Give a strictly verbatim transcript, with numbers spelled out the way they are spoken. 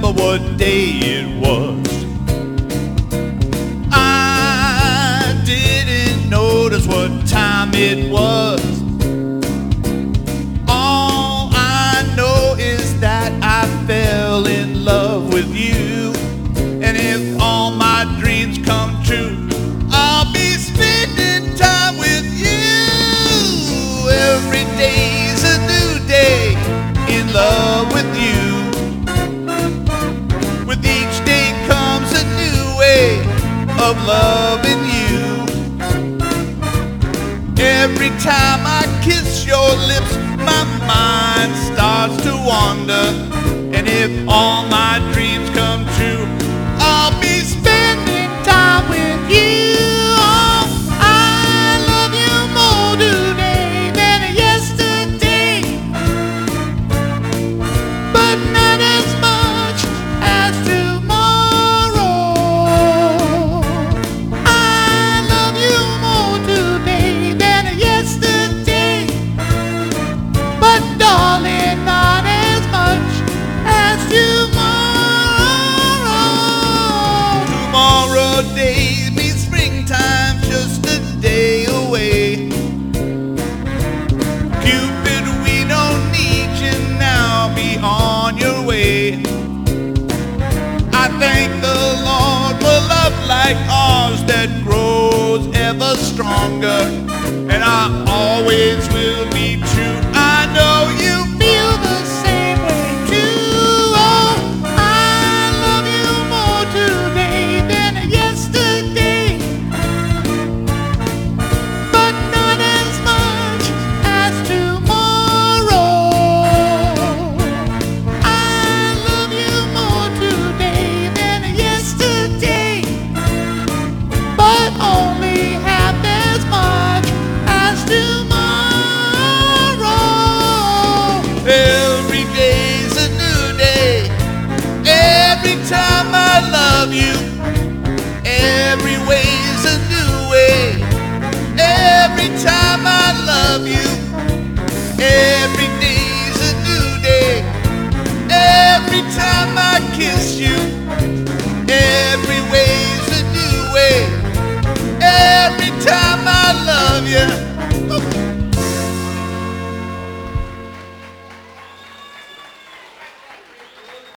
remember what day it was. I didn't notice what time it was. All I know is that I fell in love with you. And if all my dreams come true, I'll be spending time with you. Every day's a new day in love with you. With each day comes a new way of loving you. Every time I kiss your lips, my mind starts to wander. And if all my dreams come true, I'll be spending time with you. Oh, I love you more today than yesterday, but not as much as tomorrow. I love you more today than yesterday, but darling, not as much as tomorrow. Tomorrow day means springtime, just a day away. Cupid, we don't need you now, be on your way. I thank the Lord for love like ours that grows ever stronger. And I always will be true. I know you feel the same way too. Oh, I love you more today than yesterday, but not as much as tomorrow. I love you more today than yesterday, but only half as much as tomorrow. Every day's a new day. Every time I love you, every way's a new way. Every time I love you,